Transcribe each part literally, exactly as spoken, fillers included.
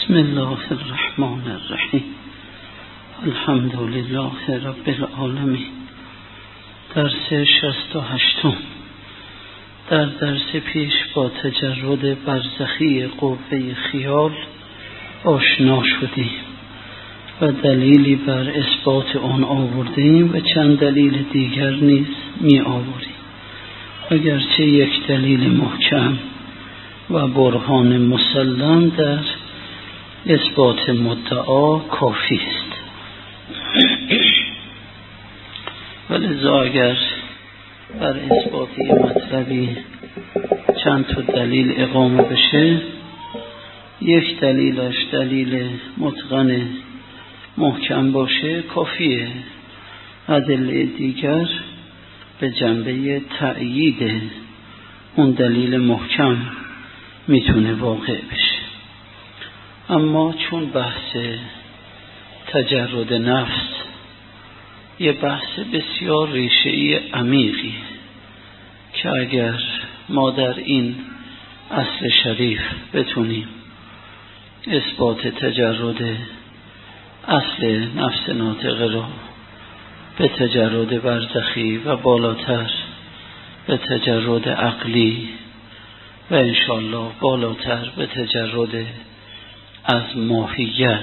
بسم الله الرحمن الرحیم. الحمد لله رب العالمین. درس شصت و هشتم. در درس پیش با تجرد برزخی قوه خیال آشنا شدیم و دلیلی بر اثبات آن آوردیم و چند دلیل دیگر نیز می آوریم. اگرچه یک دلیل محکم و برهان مسلم در اثبات مدعا کافی است. ولذا اگر بر اثبات یه مطلبی چند تا دلیل اقامه بشه، یک دلیلش دلیل متقن محکم باشه کافیه. ادله دیگر به جنبه تأیید اون دلیل محکم میتونه واقع بشه. اما چون بحث تجرد نفس یه بحث بسیار ریشه‌ای عمیقی که اگر ما در این اصل شریف بتونیم اثبات تجرد اصل نفس ناطقه را به تجرد برزخی و بالاتر به تجرد عقلی و انشالله بالاتر به تجرد از ماهیت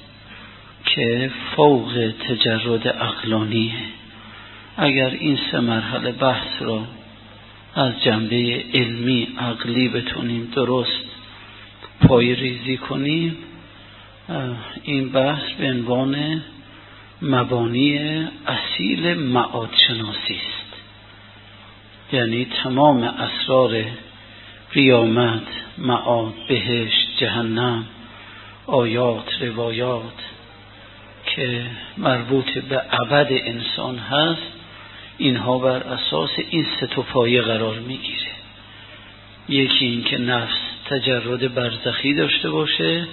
که فوق تجرد عقلانیه، اگر این سه مرحله بحث را از جنبه علمی عقلی بتونیم درست پای ریزی کنیم، این بحث به عنوان مبانی اصیل معاد شناسی است. یعنی تمام اسرار قیامت، معاد، بهشت، جهنم، آیات، روایات که مربوط به ابد انسان هست، اینها بر اساس این سه تا پایه قرار میگیره. یکی این که نفس تجرد برزخی داشته باشه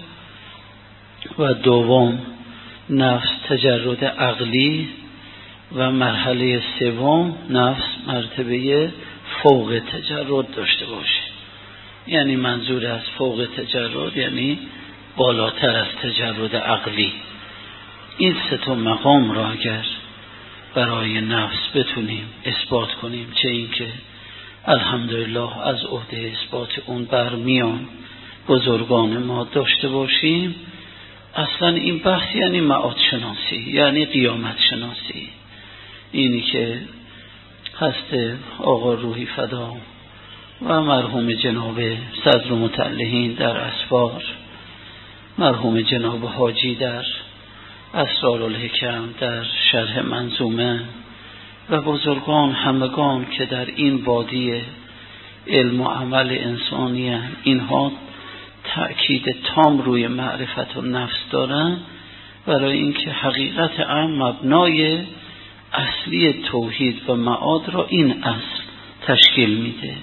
و دوم نفس تجرد عقلی و مرحله سوم نفس مرتبه فوق تجرد داشته باشه. یعنی منظور از فوق تجرد یعنی بالاتر از تجرد عقلی. این سه تا مقام را اگر برای نفس بتونیم اثبات کنیم، چه این که الحمدلله از عهده اثبات اون برمیان بزرگان ما داشته باشیم، اصلا این بحث یعنی معاد شناسی، یعنی قیامت شناسی. اینی که هست آقا روحی فدا و مرحوم جناب صدر متعلهین در اسفار، مرحوم جناب حاجی در اسرار الحکم در شرح منظومه و بزرگان همگان که در این وادی علم و عمل انسانی هست، اینها تأکید تام روی معرفت و نفس دارن، برای اینکه حقیقت عام مبنای اصلی توحید و معاد را این اصل تشکیل میده.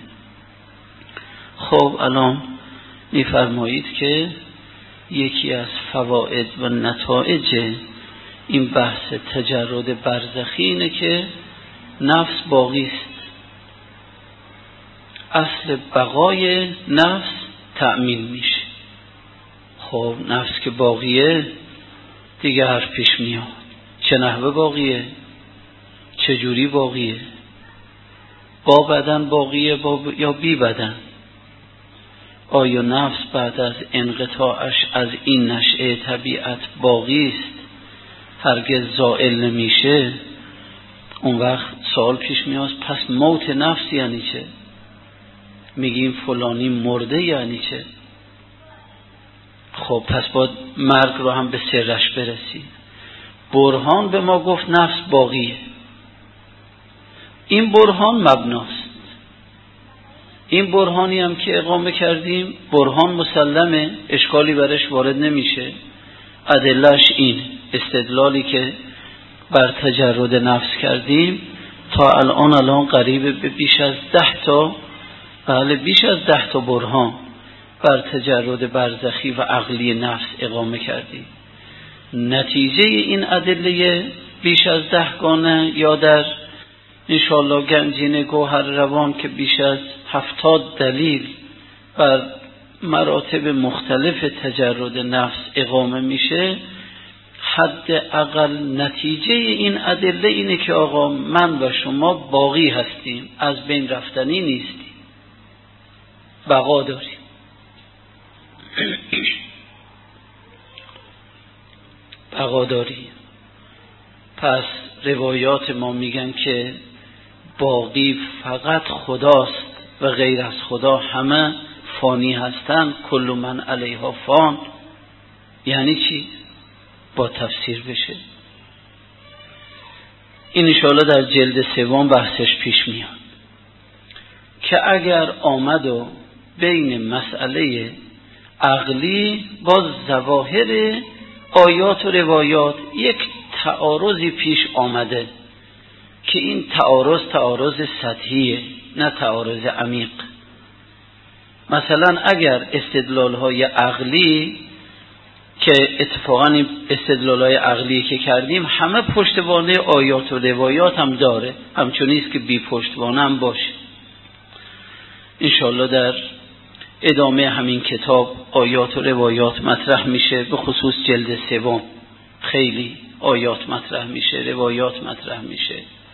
خب الان میفرمایید که یکی از فواید و نتایج این بحث تجرد برزخی اینه که نفس باقی است. اصل بقای نفس تأمین میشه. خب نفس که باقیه دیگه حرف پیش میاد، چه نحوه باقیه، چه جوری باقیه، با بدن باقیه با یا بی بدن؟ آیا نفس بعد از انقطاعش از این نشأه طبیعت باقی است، هرگز زائل نمیشه؟ اون وقت سوال پیش میاد پس موت نفس یعنی چه؟ میگیم فلانی مرده یعنی چه؟ خب پس باید مرگ رو هم به سرش برسیم. برهان به ما گفت نفس باقیه. این برهان مبناست. این برهانی هم که اقامه کردیم برهان مسلمه، اشکالی برش وارد نمیشه. ادلهش این استدلالی که بر تجرد نفس کردیم تا الان الان قریب به بیش از ده تا بله بیش از ده تا برهان بر تجرد برزخی و عقلی نفس اقامه کردیم. نتیجه این ادله بیش از ده گانه یا در انشاءالله گنجینه گوهر روان که بیش از هفتاد دلیل بر مراتب مختلف تجرد نفس اقامه میشه، حد اقل نتیجه این ادله اینه که آقا من و شما باقی هستیم، از بین رفتنی نیستیم، بقا داریم. بقا داریم. پس روایات ما میگن که باقی فقط خداست و غیر از خدا همه فانی هستن. کل من علیها فان. یعنی چی؟ با تفسیر بشه. این انشاءالله در جلد سوم بحثش پیش میاد که اگر آمد و بین مسئله عقلی با ظواهر آیات و روایات یک تعارضی پیش آمده که این تعارض تعارض سطحیه نه تعارض عمیق. مثلا اگر استدلال‌های عقلی که اتفاقا استدلال‌های عقلی که کردیم همه پشتوانه آیات و روایات هم داره، همچون نیست که بی پشتوانه هم باشه. انشاءالله در ادامه همین کتاب آیات و روایات مطرح میشه، به خصوص جلد سوم خیلی آیات مطرح میشه، روایات مطرح میشه.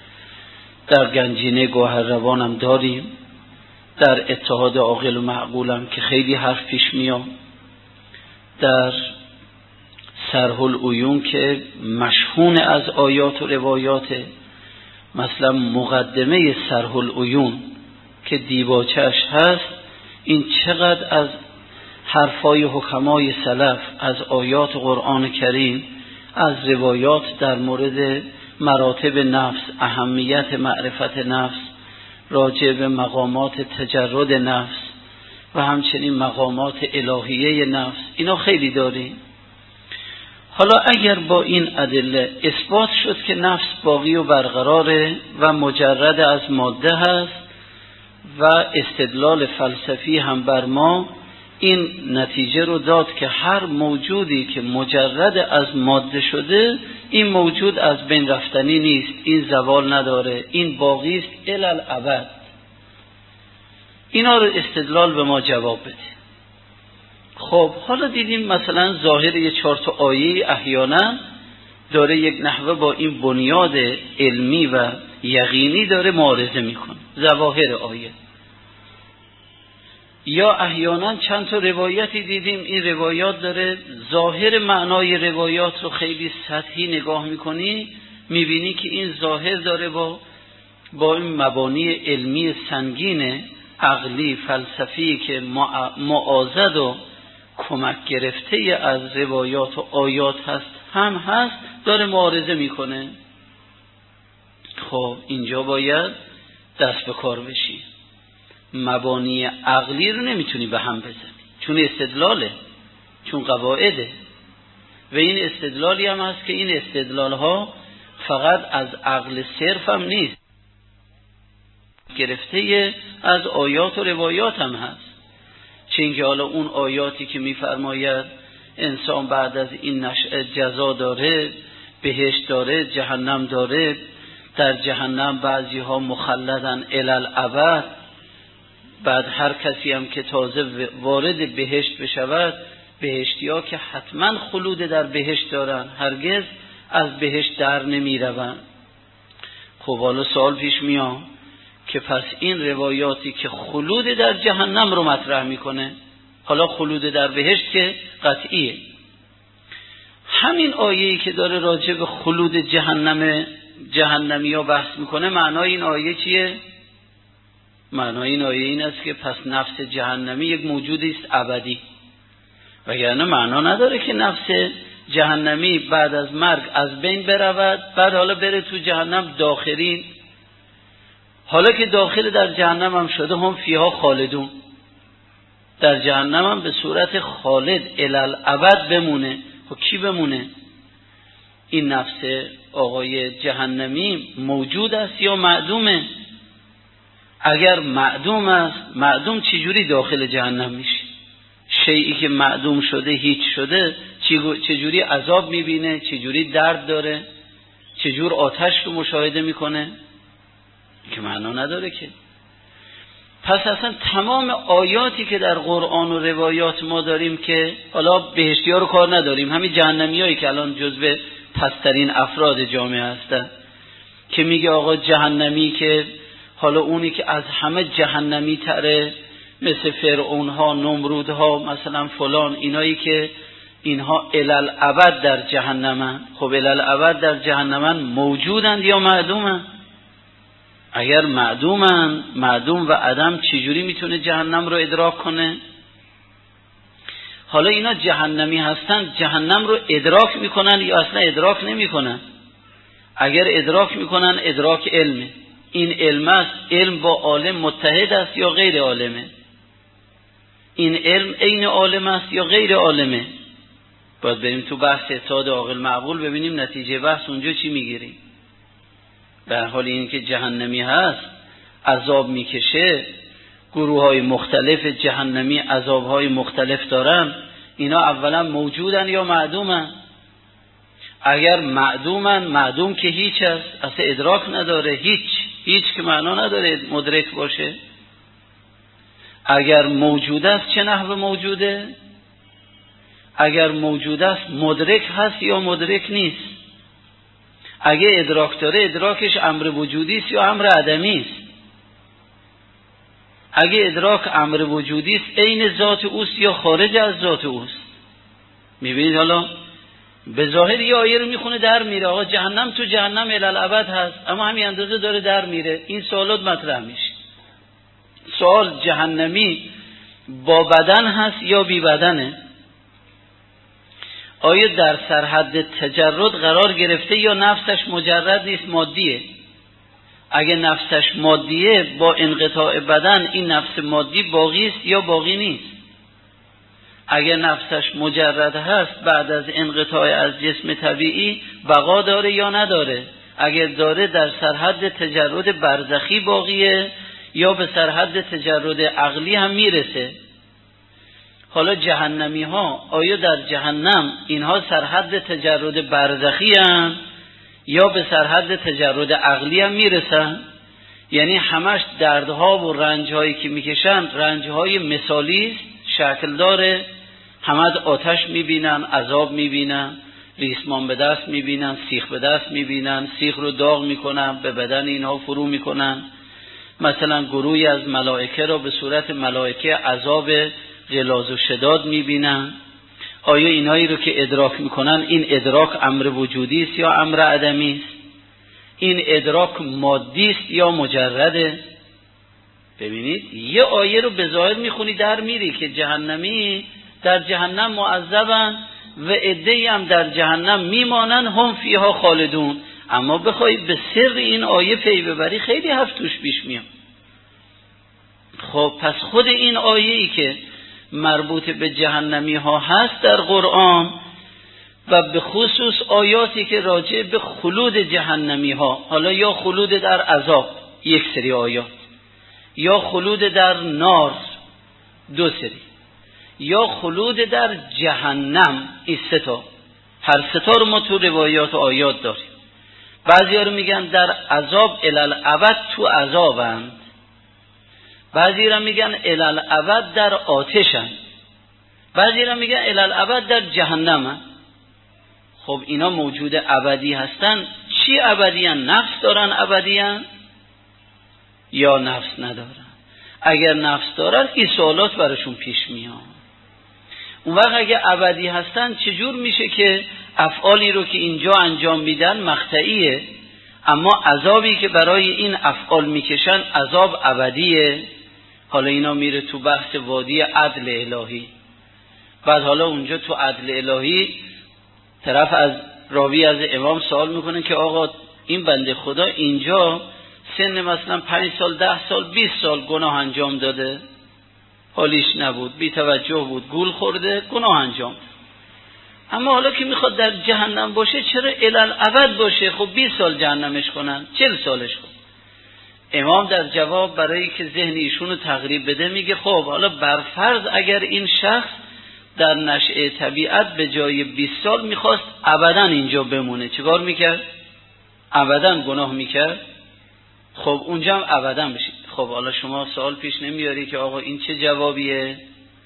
در گنجینه گوهرروان هم داریم، در اتحاد عاقل و معقول هم که خیلی حرف پیش میاد، در سرح العیون که مشحون از آیات و روایات. مثلا مقدمه سرح العیون که دیباچه‌اش هست، این چقدر از حرفای حکمای سلف، از آیات قرآن کریم، از روایات در مورد مراتب نفس، اهمیت معرفت نفس، راجع به مقامات تجرد نفس و همچنین مقامات الهیه نفس، اینا خیلی داریم. حالا اگر با این ادله اثبات شد که نفس باقی و برقراره و مجرد از ماده هست و استدلال فلسفی هم بر ما این نتیجه رو داد که هر موجودی که مجرد از ماده شده این موجود از بین رفتنی نیست، این زوال نداره، این باقی است الی الابد. اینا رو استدلال به ما جواب بده. خب حالا دیدیم مثلا ظاهر یه چهار تا آیه احیانا داره یک نحوه با این بنیاد علمی و یقینی داره معارضه میکنه، ظواهر آیه. یا احیانا چند تا روایتی دیدیم این روایات داره ظاهر معنای روایات رو خیلی سطحی نگاه میکنی، میبینی که این ظاهر داره با با این مبانی علمی سنگین عقلی فلسفی که معاضد و کمک گرفته از روایات و آیات هست هم هست، داره معارضه میکنه. خب اینجا باید دست به کار بشی. مبانی عقلی رو نمیتونی به هم بزنی، چون استدلاله، چون قواعده. و این استدلالی هم هست که این استدلال ها فقط از عقل صرف هم نیست، گرفته از آیات و روایات هم هست. چون که حالا اون آیاتی که میفرماید انسان بعد از این نشأه جزا داره، بهشت داره، جهنم داره، در جهنم بعضی ها مخلدن الی الابد، بعد هر کسی هم که تازه وارد بهشت بشود، بهشتی ها که حتما خلود در بهشت دارن، هرگز از بهشت در نمی روند. خب حالا سوال پیش میاد که پس این روایاتی که خلود در جهنم رو مطرح میکنه، حالا خلود در بهشت که قطعیه، همین آیه‌ای که داره راجع به خلود جهنم جهنمی ها بحث میکنه، معنای این آیه چیه؟ معنای این آیه این است که پس نفس جهنمی یک موجودی است ابدی، وگرنه معنا نداره که نفس جهنمی بعد از مرگ از بین برود، بعد حالا بره تو جهنم داخلین. حالا که داخل در جهنم هم شده، هم فیها خالدون، در جهنم هم به صورت خالد الی الابد بمونه. و کی بمونه؟ این نفس آقای جهنمی موجود است یا معدومه؟ اگر معدوم است، معدوم چجوری داخل جهنم میشه؟ شیئی که معدوم شده، هیچ شده، چجوری عذاب میبینه؟ چجوری درد داره؟ چجور آتش رو مشاهده میکنه؟ که معنا نداره که. پس اصلا تمام آیاتی که در قرآن و روایات ما داریم که حالا بهشتی‌ها رو کار نداریم، همین جهنمیایی که الان جزو پسترین افراد جامعه هستن که میگه آقا جهنمی که حالا اونی که از همه جهنمی تره مثل فرعون ها، نمرود ها، مثلا فلان، اینایی که اینها الالعبد در جهنمن. خب الالعبد در جهنمن موجودند یا معدومن؟ اگر معدومن، معدوم و عدم چجوری میتونه جهنم رو ادراک کنه؟ حالا اینا جهنمی هستن، جهنم رو ادراک میکنن یا اصلا ادراک نمیکنن؟ اگر ادراک میکنن ادراک علمه. این علم است، علم با عالم متحد است یا غیر عالمه؟ این علم عین عالم است یا غیر عالمه؟ باید بریم تو بحث اتحاد عاقل معقول ببینیم نتیجه بحث اونجا چی میگیریم. به هر حال این که جهنمی هست عذاب میکشه، گروه های مختلف جهنمی عذاب های مختلف دارن، اینا اولا موجودن یا معدومن؟ اگر معدومن، معدوم که هیچ است، اصلا ادراک نداره، هیچ هیچ که معنا نداره مدرک باشه. اگر موجود است چه نحو موجوده؟ اگر موجود است مدرک هست یا مدرک نیست؟ اگه ادراک داره ادراکش امر وجودی است یا امر عدمی است؟ اگه ادراک امر وجودی است عین ذات اوست یا خارج از ذات اوست؟ میبینید حالا به ظاهر یه آیه رو میخونه در میره، آقا جهنم تو جهنم الالعبد هست، اما همین اندازه داره در میره. این سوالات مطرح میشه. سوال جهنمی با بدن هست یا بی بدنه؟ آیا در سرحد تجرد قرار گرفته یا نفسش مجرد نیست، مادیه؟ اگه نفسش مادیه با انقطاع بدن این نفس مادی باقی است یا باقی نیست؟ اگه نفسش مجرد هست بعد از انقطاع از جسم طبیعی بقا داره یا نداره؟ اگر داره در سرحد تجرد برزخی باقیه یا به سرحد تجرد عقلی هم میرسه؟ حالا جهنمی ها آیا در جهنم اینها سرحد تجرد برزخی هم یا به سرحد تجرد عقلی هم میرسن؟ یعنی همش دردها و رنجهایی که میکشن رنجهای مثالی است، شکل داره، همه آتش میبینن، عذاب میبینن، ریسمان به دست میبینن، سیخ به دست میبینن، سیخ رو داغ میکنن، به بدن اینها فرو میکنن. مثلا گروهی از ملائکه را به صورت ملائکه عذاب غلاظ و شداد میبینن. آیا اینایی رو که ادراک میکنن این ادراک امر وجودی است یا امر عدمی است؟ این ادراک مادی است یا مجرده؟ ببینید یه آیه رو به ظاهر میخونی در میری که جهنمی در جهنم معذبن و عده‌ای هم در جهنم میمانن هم فیها خالدون، اما بخوای به سر این آیه پی ببری خیلی حرف توش پیش میاد. خب پس خود این آیه‌ای که مربوط به جهنمی ها هست در قرآن و به خصوص آیاتی که راجع به خلود جهنمی ها، حالا یا خلود در عذاب یک سری آیات، یا خلود در نار دو سری، یا خلود در جهنم، این سه تا، هر سه تا رو ما تو روایات و آیات داریم. بعضی ها رو میگن در عذاب الالعبد تو عذابند، بعضی را میگن الالعبد در آتشن، بعضی را میگن الالعبد در جهنمن. خب اینا موجود ابدی هستن، چی ابدی هن؟ نفس دارن ابدی هن یا نفس ندارن؟ اگر نفس دارن این سوالات براشون پیش میاد. اون وقت اگه ابدی هستن چجور میشه که افعالی رو که اینجا انجام میدن مقطعیه، اما عذابی که برای این افعال میکشن عذاب ابدیه؟ حالا اینا میره تو بحث وادی عدل الهی. بعد حالا اونجا تو عدل الهی طرف از راوی از امام سوال میکنه که آقا این بنده خدا اینجا سن مثلا پنج سال، ده سال، بیست سال گناه انجام داده، حالیش نبود، بی توجه بود، گول خورده، گناه انجام، اما حالا که میخواد در جهنم باشه چرا الالعبد باشه؟ خب بیست سال جهنمش کنن، چهل سالش کن. امام در جواب برای که ذهن ایشون رو تقریب بده میگه خب حالا برفرض اگر این شخص در نشأه طبیعت به جای بیست سال میخواست ابداً اینجا بمونه، چیکار میکرد؟ ابداً گناه میکرد. خب اونجا هم ابداً بشه. خب حالا شما سوال پیش نمیاری که آقا این چه جوابیه؟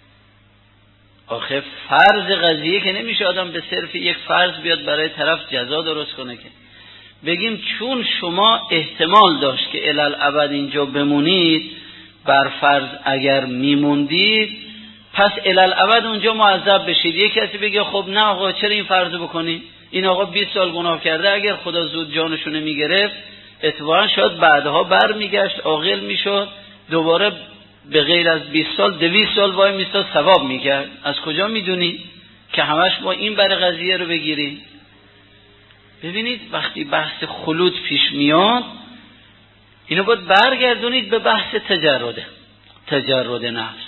آخه فرض قضیه که نمیشه آدم به صرف یک فرض بیاد برای طرف جزا درست کنه که بگیم چون شما احتمال داشت که الالعبد اینجا بمونید، بر فرض اگر میموندید پس الالعبد اونجا معذب بشید. یک کسی بگه خب نه آقا چرا این فرض بکنی؟ این آقا بیست سال گناه کرده، اگر خدا زود جانشو نمیگرفت اتفاقا شاید بعدها بر میگشت، عاقل میشد، دوباره به غیر از بیست سال دویست سال وای میستاد ثواب میکرد. از کجا میدونی که همش با این بر قضیه رو بگیری؟ ببینید وقتی بحث خلود پیش میاد اینو باید برگردونید به بحث تجرده، تجرد نفس.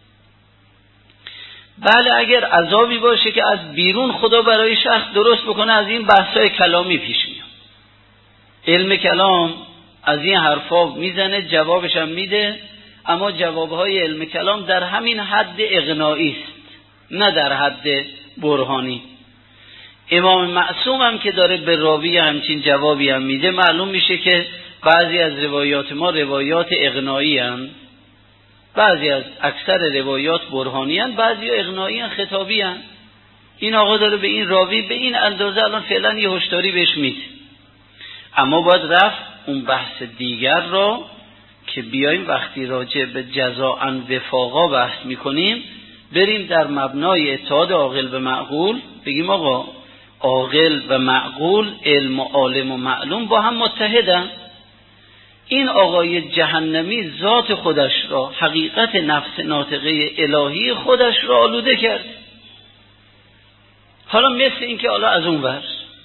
بله اگر عذابی باشه که از بیرون خدا برای شخص درست بکنه، از این بحثای کلامی پیش میاد. علم کلام از این حرفا میزنه، جوابش هم میده، اما جوابهای علم کلام در همین حد اقناعی است، نه در حد برهانی. امام معصوم هم که داره به راوی همچین جوابی هم میده، معلوم میشه که بعضی از روایات ما روایات اقناعی هم، بعضی از اکثر روایات برهانی هم، بعضی اقناعی هم، خطابی هم. این آقا داره به این راوی به این اندازه الان فعلا یه هشداری بهش میده. اما باید رفت اون بحث دیگر را که بیایم وقتی راجع به جزاء وفاقا بحث میکنیم بریم در مبنای اتحاد عاقل و معقول، بگیم آقا عاقل و معقول، علم و عالم و معلوم با هم متحدن. این آقای جهنمی ذات خودش را، حقیقت نفس ناطقه الهی خودش را آلوده کرد. حالا مثل این که حالا از اون ور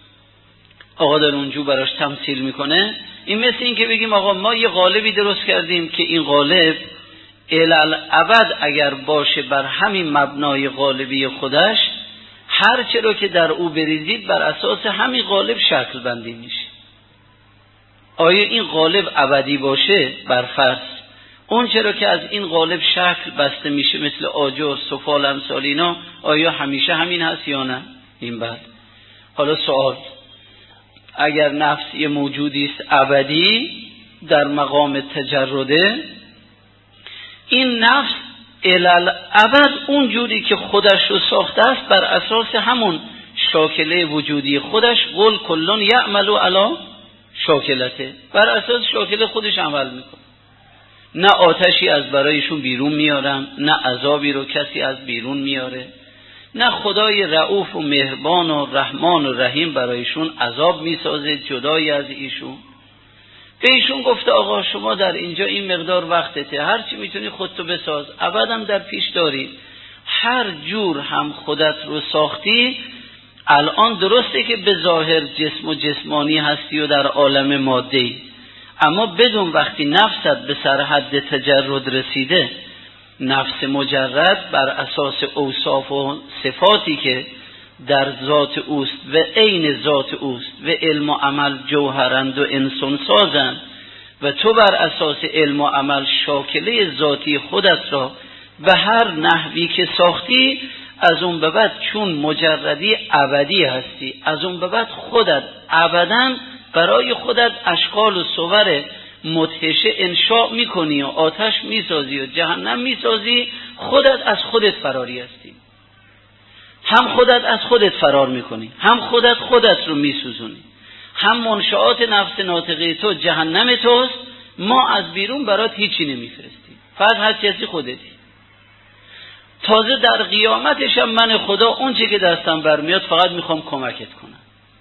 آقا در اونجو براش تمثیل میکنه، این مثل این که بگیم آقا ما یه قالبی درست کردیم که این قالب الالعبد اگر باشه بر همین مبنای قالبی خودش، هر چه رو که در او بریزید بر اساس همین قالب شکل بندی میشه. آیا این قالب ابدی باشه بر فرض، اون چرا که از این قالب شکل بسته میشه مثل آجر، سفال، امثال اینا، آیا همیشه همین هست یا نه؟ این بعد حالا سوال، اگر نفس یه موجودی است ابدی در مقام تجرده، این نفس الالعبد اون جوری که خودش رو ساخته است بر اساس همون شاکله وجودی خودش، قل کلون یعملو علی شاکلته، بر اساس شاکله خودش عمل میکنه. نه آتشی از برایشون بیرون میارن، نه عذابی رو کسی از بیرون میاره، نه خدای رؤوف و مهربان و رحمان و رحیم برایشون عذاب میسازه جدای از ایشون. به ایشون گفته آقا شما در اینجا این مقدار وقتته، هر چی میتونی خودتو بساز، ابدم در پیش داری، هر جور هم خودت رو ساختی. الان درسته که به ظاهر جسم و جسمانی هستی و در عالم ماده‌ای، اما بدون وقتی نفست به سرحد تجرد رسیده، نفس مجرد بر اساس اوصاف و صفاتی که در ذات اوست و عین ذات اوست و علم و عمل جوهرند و انسان سازند و تو بر اساس علم و عمل شاکله ذاتی خودت را به هر نحوی که ساختی، از اون به بعد چون مجردی ابدی هستی، از اون به بعد خودت ابداً برای خودت اشکال و صور مدهشه انشاء میکنی و آتش میسازی و جهنم میسازی، خودت از خودت فراری هستی. هم خودت از خودت فرار میکنی، هم خودت خودت رو میسوزونی، هم منشآت نفس ناطقه تو جهنم توست، ما از بیرون برات هیچی نمیفرستیم، فقط هر چیزی خودتی. تازه در قیامتش هم من خدا اون چی که دستم برمیاد فقط میخوام کمکت کنم.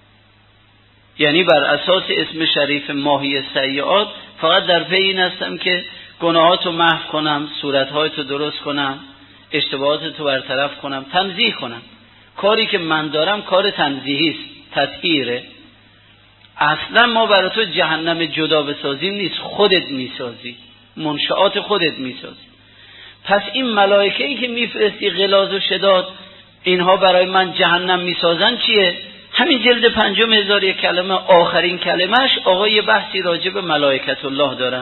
یعنی بر اساس اسم شریف ماهی سیئات فقط در پی این هستم که گناهاتو محو کنم، صورتهایتو درست کنم، اشتباهاتتو برطرف کنم، تنزیه کنم. کاری که من دارم کار تنزیهی است، تطهیره. اصلا ما برای تو جهنم جدا بسازیم نیست، خودت میسازی، منشآت خودت میسازی. پس این ملائکه‌ای که میفرستی غلاظ و شداد، اینها برای من جهنم میسازن چیه؟ همین جلد پنجم هزار یک کلمه آخرین کلمش آقا یه بحثی راجع به ملائکت الله دارن.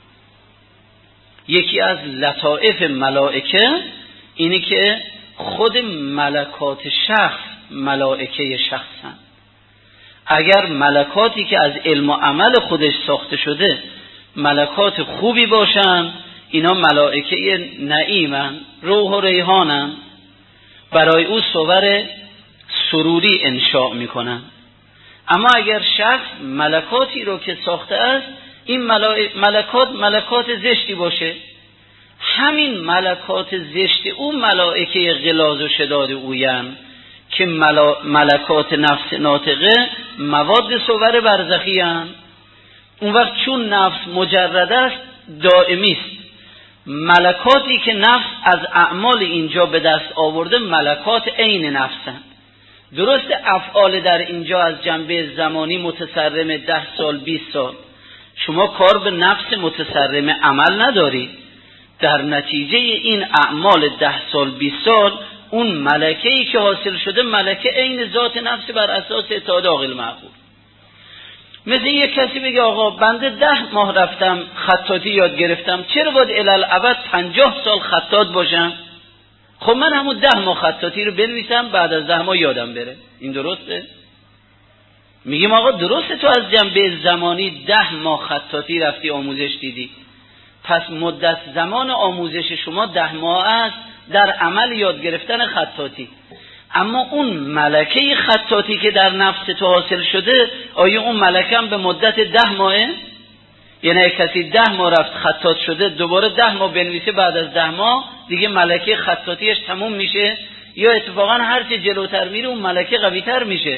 یکی از لطائف ملائکه اینی که خود ملکات شخص ملائکه شخصن. اگر ملکاتی که از علم و عمل خودش ساخته شده ملکات خوبی باشن، اینا ملائکه نعیمن، روح و ریحانن، برای او صور سروری انشاء میکنن. اما اگر شخص ملکاتی رو که ساخته است، این ملکات ملکات زشتی باشه، همین ملکات زشت او ملائکه غلاظ و شداد اوین که ملکات نفس ناطقه مواد صور برزخی هن. اون وقت چون نفس مجرد است دائمی است. ملکاتی که نفس از اعمال اینجا به دست آورده ملکات عین نفسن. درست افعال در اینجا از جنبه زمانی متصرم ده سال بیست سال، شما کار به نفس متصرم عمل نداری، در نتیجه این اعمال ده سال بیست سال اون ملکه‌ای که حاصل شده ملکه عین ذات نفس بر اساس اتحاد عاقل معقول. مثل یک کسی بگه آقا بنده ده ماه رفتم خطاطی یاد گرفتم، چرا باید الالعبد پنجاه سال خطاط باشم؟ خب من همون ده ماه خطاطی رو بنویسم، بعد از ده ماه یادم بره. این درسته؟ میگیم آقا درسته تو از جنبه زمانی ده ماه خطاطی رفتی آموزش دیدی، پس مدت زمان آموزش شما ده ماه است در عمل یاد گرفتن خطاطی. اما اون ملکه خطاطی که در نفس تو حاصل شده، آیا اون ملکه هم به مدت ده ماهه؟ یعنی کسی ده ماه رفت خطاط شده دوباره ده ماه بنویسه، بعد از ده ماه دیگه ملکه خطاطیش تموم میشه؟ یا اتفاقا هرچه جلوتر میره اون ملکه قویتر میشه؟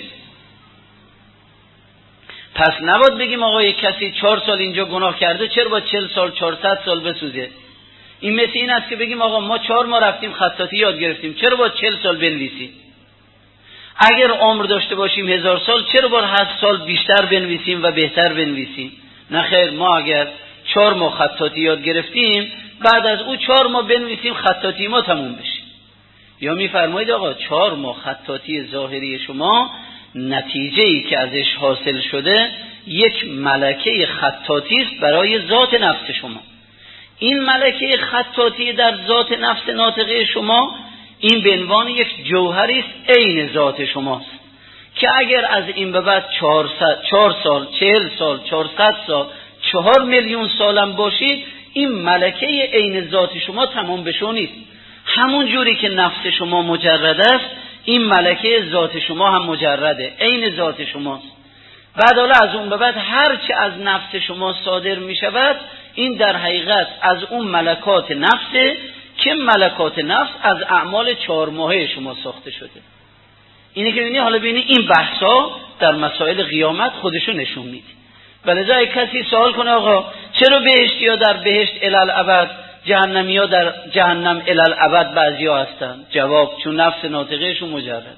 پس نباید بگیم آقا یک کسی چهار سال اینجا گناه کرده چرا با چهل سال چهارصد سال بسوزه. این مثل این است که بگیم آقا ما چهار ماه رفتیم خطاطی یاد گرفتیم چرا با چهل سال بنویسیم؟ اگر عمر داشته باشیم هزار سال چرا با هشت سال بیشتر بنویسیم و بهتر بنویسیم؟ نه خیر، ما اگر چهار ماه خطاطی یاد گرفتیم بعد از او چهار ماه بنویسیم خطاطی ما تموم بشه. یا میفرمایید آقا چهار ماه خطاطی ظاهری شما نتیجه‌ای که ازش حاصل شده یک ملکه خطاطی است برای ذات نفس شما. این ملکه خطاطی در ذات نفس ناطقه شما این به عنوان یک جوهری است عین ذات شماست که اگر از این به بعد چهار سال، چهل سال، چهارصد سال، چهار میلیون سالم باشید این ملکه عین ذات شما تمام بشو نیست. همون جوری که نفس شما مجرد است این ملکه ذات شما هم مجرده، عین ذات شماست. بعد حالا از اون به بعد هر چه از نفس شما صادر می شود این در حقیقت از اون ملکات نفسه که ملکات نفس از اعمال چهار ماهه شما ساخته شده. اینه که ببینید، حالا ببینید این بحثا در مسائل قیامت خودشو نشون میده. ولذا کسی سوال کنه آقا چرا بهشتی ها در بهشت الالعبد، جهنمی ها در جهنم الالعبد بعضی ها هستن؟ جواب چون نفس ناطقهشون مجرد.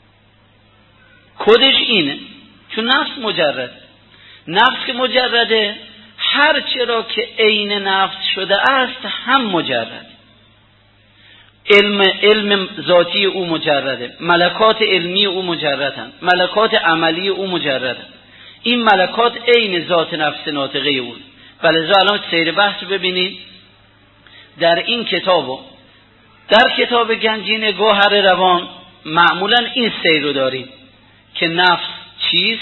کدش اینه، چون نفس مجرد. نفس که مجرده هر چرا که عین نفس شده است هم مجرد. علم علم ذاتی او مجرده، ملکات علمی او مجردن، ملکات عملی او مجردن. این ملکات عین ذات نفس ناطقه او. ولذا الان سیر بحث ببینید در این کتابو، در کتاب گنجینه گوهر روان معمولا این سیر رو داریم که نفس چیست؟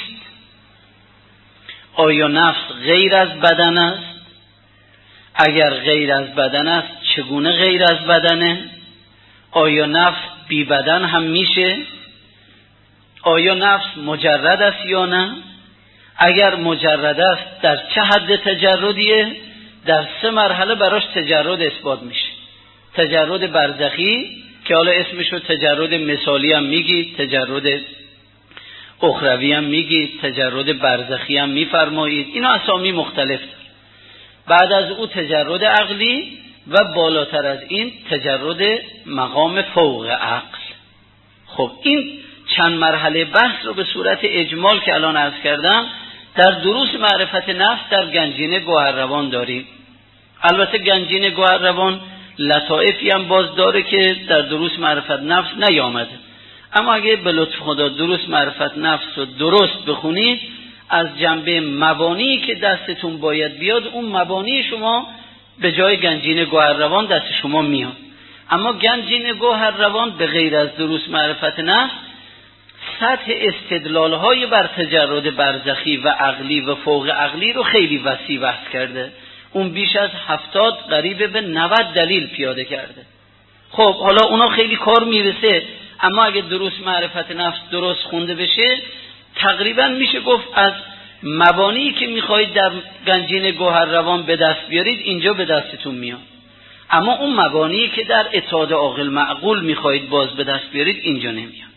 آیا نفس غیر از بدن است؟ اگر غیر از بدن است چگونه غیر از بدنه؟ آیا نفس بی بدن هم میشه؟ آیا نفس مجرد است یا نه؟ اگر مجرد است در چه حد تجردیه؟ در سه مرحله براش تجرد اثبات میشه. تجرد برزخی که حالا اسمشو تجرد مثالی هم میگید، تجرد اخروی هم میگید، تجرد برزخی هم میفرمایید، اینا اسامی مختلف داره. بعد از او تجرد عقلی و بالاتر از این تجرد مقام فوق عقل. خب این چند مرحله بحث رو به صورت اجمال که الان عرض کردم در دروس معرفت نفس در گنجینه گوهرروان داریم. البته گنجینه گوهرروان لطائفی هم باز داره که در دروس معرفت نفس نیامده، اما اگه به لطف خدا دروس معرفت نفس رو درست بخونید از جنبه مبانی که دستتون باید بیاد اون مبانی شما به جای گنجینه گوهرروان دست شما میاد. اما گنجینه گوهرروان به غیر از دروس معرفت نفس سطح استدلال‌های بر تجرد برزخی و عقلی و فوق عقلی رو خیلی وسیع بحث کرده. اون بیش از هفتاد قریب به نود دلیل پیاده کرده. خب حالا اونا خیلی کار میرسه، اما اگه درست معرفت نفس درست خونده بشه تقریبا میشه گفت از مبانی که میخواید در گنجینه گوهرروان به دست بیارید اینجا به دستتون میاد، اما اون مبانی که در اتحاد عاقل معقول میخواید باز به دست بیارید اینجا نمیاد.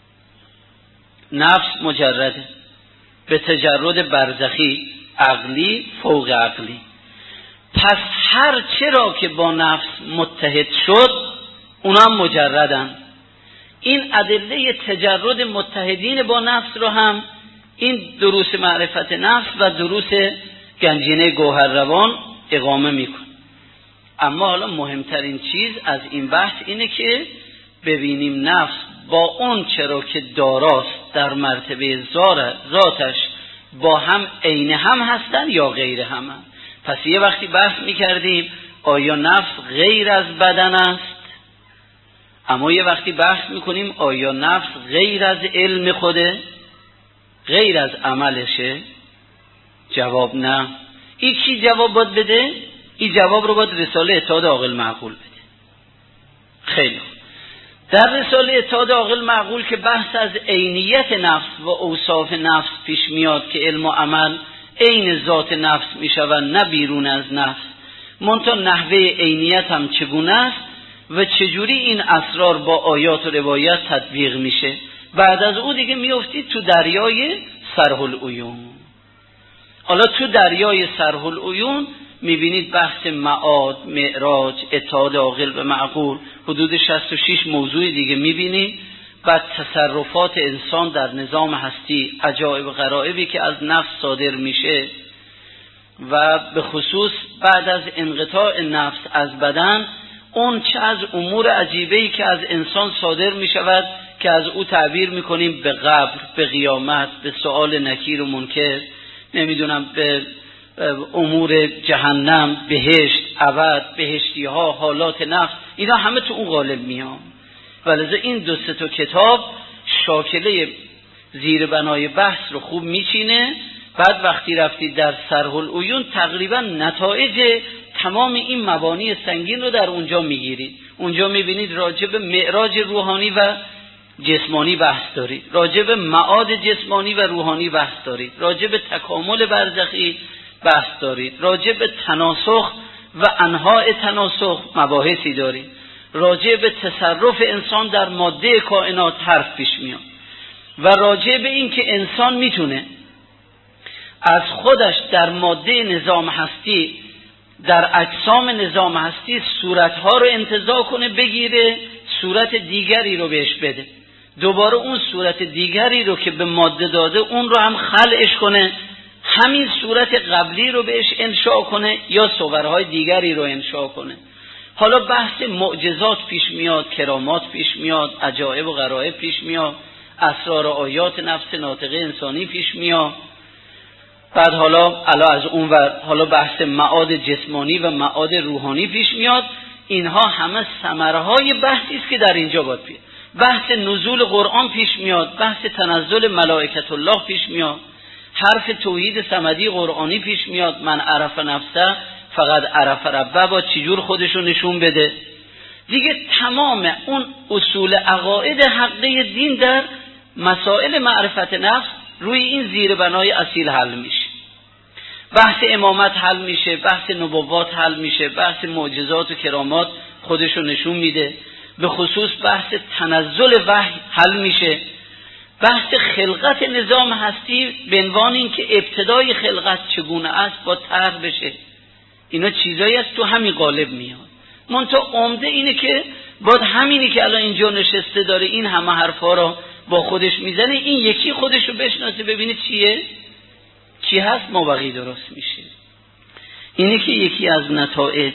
نفس مجرده به تجرد برزخی، عقلی، فوق عقلی. پس هر چرا که با نفس متحد شد اونا هم مجردن. این ادله تجرد متحدین با نفس رو هم این دروس معرفت نفس و دروس گنجینه گوهرروان اقامه میکن. اما حالا مهمترین چیز از این بحث اینه که ببینیم نفس با اون چرا که داراست در مرتبه ذاتش با هم عین هم هستن یا غیر هم هستن. پس یه وقتی بحث میکردیم آیا نفس غیر از بدن است، اما یه وقتی بحث میکنیم آیا نفس غیر از علم خوده، غیر از عملشه. جواب نه. این کی جواب باید بده؟ این جواب رو باید رساله اتحاد عاقل معقول بده. خیلی خوب. در رساله اتحاد عاقل معقول که بحث از عینیت نفس و اوصاف نفس پیش میاد که علم و عمل عین ذات نفس میشود نه بیرون از نفس، منتها نحوه عینیت هم چگونه است و چجوری این اسرار با آیات و روایت تطبیق میشه. بعد از او دیگه میافتید تو دریای سرح العیون. حالا تو دریای سرح العیون میبینید بحث معاد، معراج، اتحاد عاقل و معقول، حدود شصت و شش موضوع دیگه میبینید. بعد تصرفات انسان در نظام هستی، عجایب و غرایبی که از نفس صادر میشه و به خصوص بعد از انقطاع نفس از بدن اون چه از امور عجیبه‌ای که از انسان صادر میشود که از او تعبیر میکنیم به قبر، به قیامت، به سؤال نکیر و منکر، نمیدونم به امور جهنم، بهشت، ابد، بهشتی ها، حالات نفس، اینا همه تو اون قالب میان. ولذا این دو سه تا کتاب شاکله زیر بنای بحث رو خوب میچینه. بعد وقتی رفتید در سرح العیون تقریبا نتایج تمام این مبانی سنگین رو در اونجا میگیرید. اونجا میبینید راجع به معراج روحانی و جسمانی بحث دارید، راجع به معاد جسمانی و روحانی بحث دارید، راجع به تکامل برزخی بحث دارید، راجع به تناسخ و انواع تناسخ مباحثی دارید، راجع به تصرف انسان در ماده کائنات حرف پیش میاد و راجع به این که انسان میتونه از خودش در ماده نظام هستی، در اجسام نظام هستی صورتها رو انتزاع کنه، بگیره صورت دیگری رو بهش بده، دوباره اون صورت دیگری رو که به ماده داده اون رو هم خلعش کنه، همین صورت قبلی رو بهش انشاء کنه یا صورهای دیگری رو انشاء کنه. حالا بحث معجزات پیش میاد، کرامات پیش میاد، عجایب و غرایب پیش میاد، اسرار و آیات نفس ناطقه انسانی پیش میاد. بعد حالا علا از اون ور حالا بحث معاد جسمانی و معاد روحانی پیش میاد. اینها همه ثمرهای بحثی است که در اینجا باید بیاد. بحث نزول قرآن پیش میاد، بحث تنزل ملائکت الله پیش میاد، حرف توحید صمدی قرآنی پیش میاد، من عرف نفسه فقط عرف ربه، با چجور خودشو نشون بده. دیگه تمام اون اصول عقاید حقه دین در مسائل معرفت نفس روی این زیر بنای اصیل حل میشه. بحث امامت حل میشه، بحث نبوات حل میشه، بحث معجزات و کرامات خودشو نشون میده، به خصوص بحث تنزل وحی حل میشه، بحث خلقت نظام هستی به عنوان این که ابتدای خلقت چگونه است با طرح بشه. اینا چیزایی است تو همین قالب میاد. منتها عمده اینه که باید همینی که الان اینجا نشسته داره این همه حرفا رو با خودش میزنه، این یکی خودشو بشناسه ببینه چیه چی هست، مابقی درست میشه. اینه که یکی از نتایج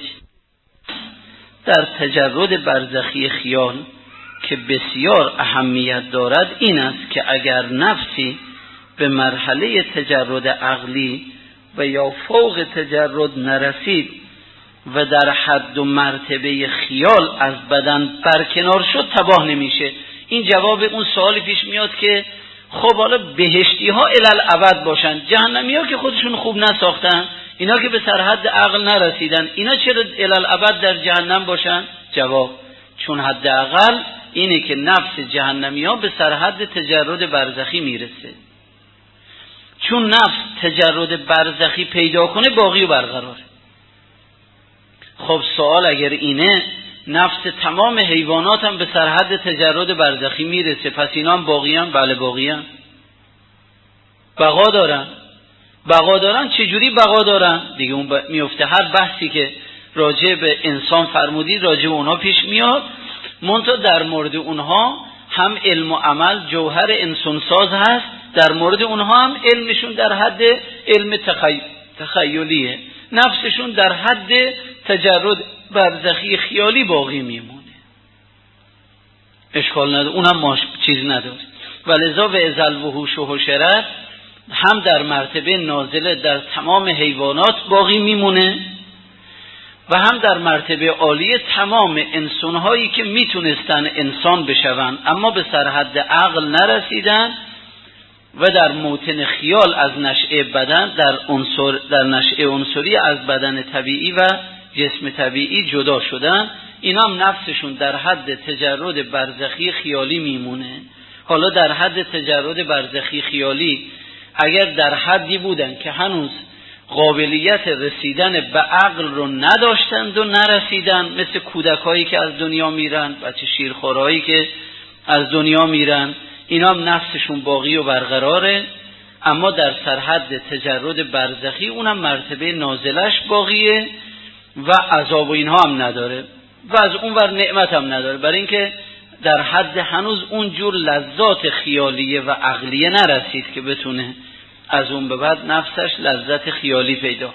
در تجرد برزخی خیال که بسیار اهمیت دارد این است که اگر نفسی به مرحله تجرد عقلی و یا فوق تجرد نرسید و در حد و مرتبه خیال از بدن برکنار شد تباه نمیشه. این جواب اون سوالی پیش میاد که خب حالا بهشتی ها الالعبد باشن، جهنمی ها که خودشون خوب نساختن، اینا که به سرحد عقل نرسیدن، اینا چرا الالعبد در جهنم باشن؟ جواب: چون حداقل اینه که نفس جهنمی ها به سرحد تجرد برزخی میرسه. چون نفس تجرد برزخی پیدا کنه باقی و برقراره. خب سوال اگر اینه، نفس تمام حیوانات هم به سرحد تجرد برزخی میرسه، پس اینا هم باقی هم؟ بله باقی هم، بقا دارن. بقا دارن چجوری بقا دارن؟ دیگه اون ب... میفته هر بحثی که راجع به انسان فرمودید راجع به اونها پیش میاد، منتها در مورد اونها هم علم و عمل جوهر انسانساز هست، در مورد اونها هم علمشون در حد علم تخی... تخیلیه، نفسشون در حد تجرد برزخی خیالی باقی میمونه، اشکال نداره، اونم ماش چیز نداره. ولذا و ازل وحوش و حشرت هم در مرتبه نازله در تمام حیوانات باقی میمونه و هم در مرتبه عالی تمام انسانهایی که میتونستن انسان بشون اما به سرحد عقل نرسیدن و در موطن خیال از نشأه بدن در عنصر در نشأه عنصری از بدن طبیعی و جسم طبیعی جدا شدن، اینا هم نفسشون در حد تجرد برزخی خیالی میمونه. حالا در حد تجرد برزخی خیالی اگر در حدی بودن که هنوز قابلیت رسیدن به عقل رو نداشتند و نرسیدن، مثل کودکایی که از دنیا میرن، بچه شیرخوارهایی که از دنیا میرن، اینا هم نفسشون باقی و برقراره، اما در سرحد تجرد برزخی اونم مرتبه نازلش باقیه و عذاب و اینها هم نداره و از اون ور نعمت هم نداره، برای اینکه در حد هنوز اونجور لذات خیالیه و عقلیه نرسید که بتونه از اون به بعد نفسش لذت خیالی پیدا.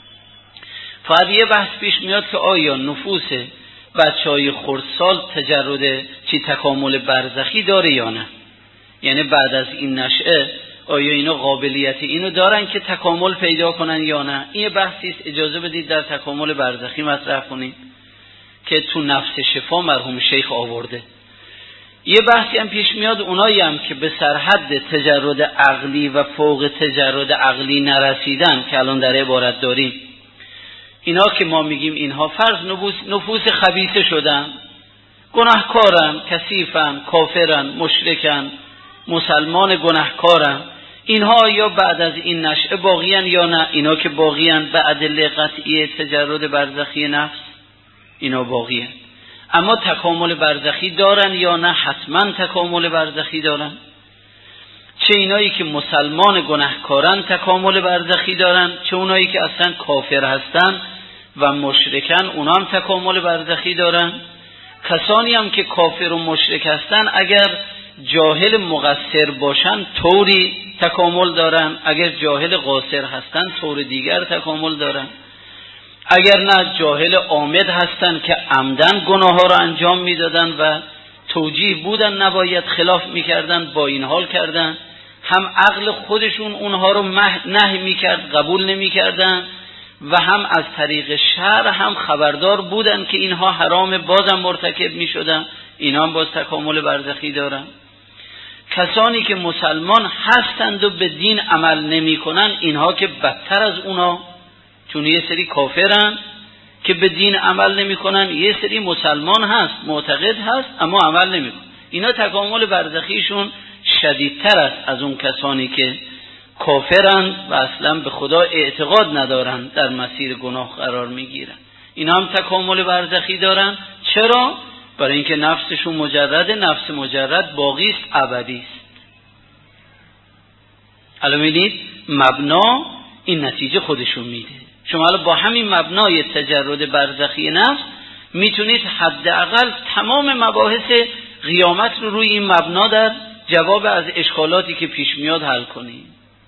فقط یه بحث پیش میاد که آیا نفوس بچهای خردسال تجرد چی تکامل برزخی داره یا نه؟ یعنی بعد از این نشأه آیا اینا قابلیت اینو دارن که تکامل پیدا کنن یا نه؟ این بحثی است، اجازه بدید در تکامل برزخی مطرح کنیم که تو نفس شفا مرحوم شیخ آورده. یه بحثی هم پیش میاد اونایی هم که به سرحد تجرد عقلی و فوق تجرد عقلی نرسیدن که الان در عبارت داریم، اینا که ما میگیم اینها فرض نفوس, نفوس خبیثه شدن، گناهکارن، کثیفن، کافرن، مشرکن، مسلمان گناهکارن، اینها یا بعد از این نشأه باقیان یا نه؟ اینا که باقیان به ادله قطعی تجرد برزخی نفس اینا باقیان، اما تکامل برزخی دارن یا نه؟ حتما تکامل برزخی دارن. چه اینایی که مسلمان گناهکارن تکامل برزخی دارن، چه اونایی که اصلا کافر هستن و مشرکن اونا هم تکامل برزخی دارن. کسانی هم که کافر و مشرک هستن اگر جاهل مقصر باشن طوری تکامل دارن، اگر جاهل قاصر هستن طور دیگر تکامل دارن. اگر نه جاهل عامد هستن که عمدن گناه ها رو انجام میدادن و توجیه بودن نباید خلاف میکردن، با این حال کردن، هم عقل خودشون اونها رو نهی میکرد قبول نمیکردن و هم از طریق شرع هم خبردار بودن که اینها حرام بازم مرتکب میشدن، اینا هم باز تکامل برزخی دارن. کسانی که مسلمان هستند و به دین عمل نمی کنن اینها که بدتر از اونا، چون یه سری کافرن که به دین عمل نمی کنن، یه سری مسلمان هست معتقد هست اما عمل نمی کنن، اینا تکامل برزخیشون شدیدتر است از اون کسانی که کافرن و اصلا به خدا اعتقاد ندارن، در مسیر گناه قرار می گیرن. اینا هم تکامل برزخی دارن. چرا؟ برای اینکه نفسشون مجرد، نفس مجرد باقی است، ابدی است. الان می‌بینید مبنا این نتیجه خودشون میده. شما الان با همین مبنای تجرد برزخی نفس میتونید حداقل تمام مباحث قیامت رو روی این مبنا در جواب از اشکالاتی که پیش میاد حل کنید.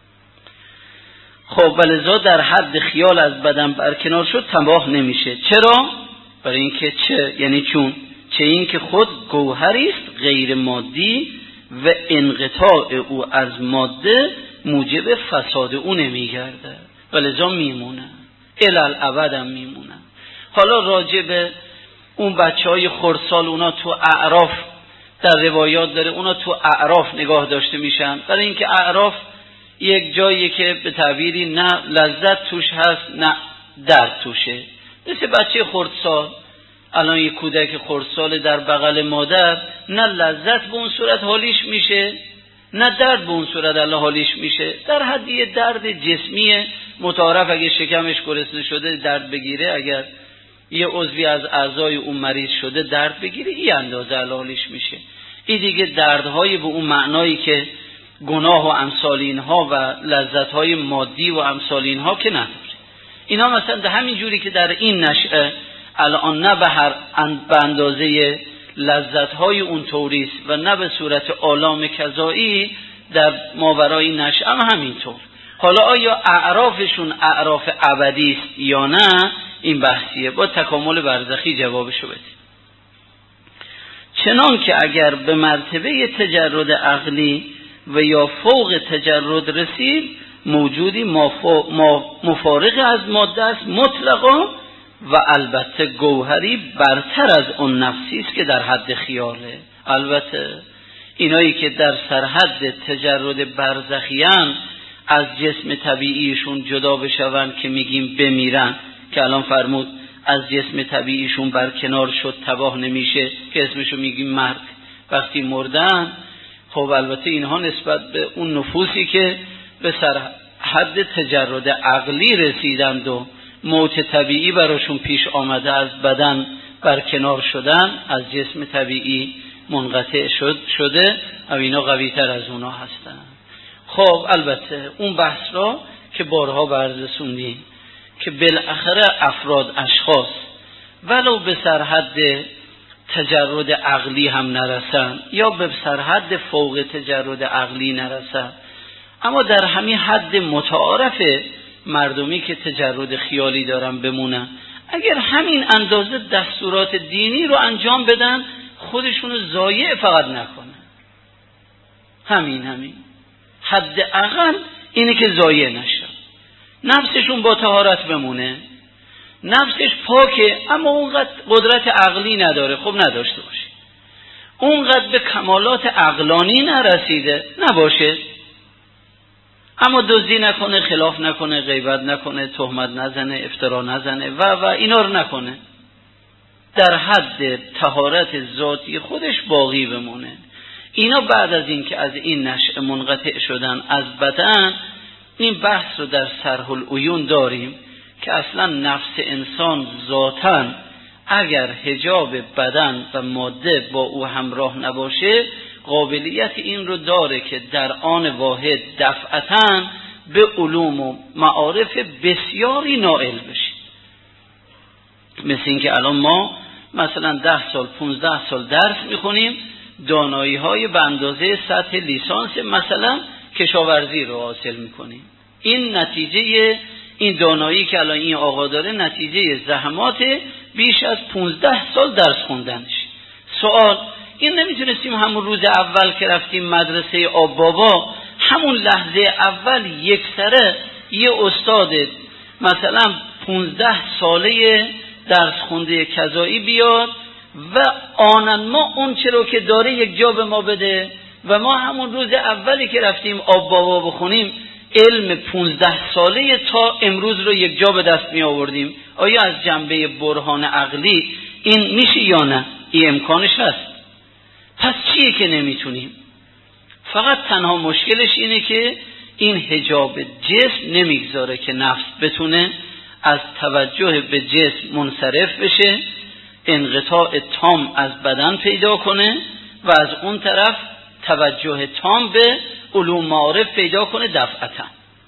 خب ولذا در حد خیال از بدن برکنار شد تباه نمیشه. چرا؟ برای اینکه چه؟ یعنی چون چه این که خود گوهری است غیر مادی و انقطاع او از ماده موجب فساد او نمیگرده، ولذا میمونه، الالعبد هم میمونه. حالا راجع به اون بچه های خردسال اونا تو اعراف در روایات داره، اونا تو اعراف نگاه داشته میشن، برای اینکه اعراف یک جایی که به تعبیری نه لذت توش هست نه درد توشه. مثل بچه خردسال، الان یک کودک خردسال در بغل مادر نه لذت به اون صورت حالیش میشه نه درد به اون صورت الله حالیش میشه، در حدی درد جسمی متعارف، اگه شکمش گرسنه شده درد بگیره، اگر یه عضوی از اعضای اون مریض شده درد بگیره، این اندازه الله حالیش میشه. این دیگه دردهای به اون معنایی که گناه و امثال اینها و لذتهای مادی و امثال اینها که نداره. اینا مثلا در همین جوری که در این نشأه الان نه به هر به اندازه لذتهای اون طوریست و نه به صورت آلام کذایی، در ماورای نشأه هم همینطور. حالا آیا اعرافشون اعراف ابدی است یا نه، این بحثیه، با تکامل برزخی جوابشو بده. چنان که اگر به مرتبه تجرد عقلی و یا فوق تجرد رسید، موجودی مفارق از ماده است مطلقا و البته گوهری برتر از اون نفسی است که در حد خیاله. البته اینایی که در سرحد تجرد برزخیان از جسم طبیعیشون جدا بشون که میگیم بمیرن، که الان فرمود از جسم طبیعیشون برکنار شد تباه نمیشه که اسمشو میگیم مرگ، وقتی مردن، خب البته اینها نسبت به اون نفوسی که به سرحد تجرد عقلی رسیدند و موت طبیعی براشون پیش آمده، از بدن برکنار شدن، از جسم طبیعی منقطع شد شده و اینا قوی تر از اونا هستن. خب البته اون بحث را که بارها بررسوندیم که بالاخره افراد اشخاص ولو به سرحد تجرد عقلی هم نرسن یا به سرحد فوق تجرد عقلی نرسن، اما در همین حد متعارف مردمی که تجرد خیالی دارن بمونن، اگر همین اندازه دستورات دینی رو انجام بدن، خودشونو ضایع فقط نکنن. همین همین حد اقل اینه که ضایع نشن، نفسشون با طهارت بمونه، نفسش پاکه اما اونقدر قدرت عقلی نداره، خب نداشته باشه، اونقدر به کمالات عقلانی نرسیده نباشه، اما دزدی نکنه، خلاف نکنه، غیبت نکنه، تهمت نزنه، افترا نزنه و و اینا رو نکنه، در حد طهارت ذاتی خودش باقی بمونه. اینا بعد از این که از این نشأه منقطع شدن از بدن، این بحث رو در صرح العیون داریم که اصلا نفس انسان ذاتاً اگر حجاب بدن و ماده با او همراه نباشه، قابلیت این رو داره که در آن واحد دفعتاً به علوم و معارف بسیاری نائل بشه. مثل این که الان ما مثلا ده سال پونزده سال درس میخونیم، دانایی های به اندازه سطح لیسانس مثلا کشاورزی رو حاصل میکنیم. این نتیجه این دانایی که الان این آقا داره نتیجه زحمات بیش از پونزده سال درس خوندنش. سوال این نمیتونستیم همون روز اول که رفتیم مدرسه آب بابا، همون لحظه اول یک سره یه استاد مثلا پونزده ساله درس خونده کذایی بیاد و آنن ما اون چرا که داره یک جا به ما بده و ما همون روز اولی که رفتیم آب بابا بخونیم علم پونزده ساله تا امروز رو یک جا به دست می آوردیم؟ آیا از جنبه برهان عقلی این میشه یا نه؟ این امکانش هست. پس چیه که نمیتونیم؟ فقط تنها مشکلش اینه که این حجاب جسم نمیگذاره که نفس بتونه از توجه به جسم منصرف بشه، انقطاع تام از بدن پیدا کنه و از اون طرف توجه تام به علوم معارف پیدا کنه دفعتا.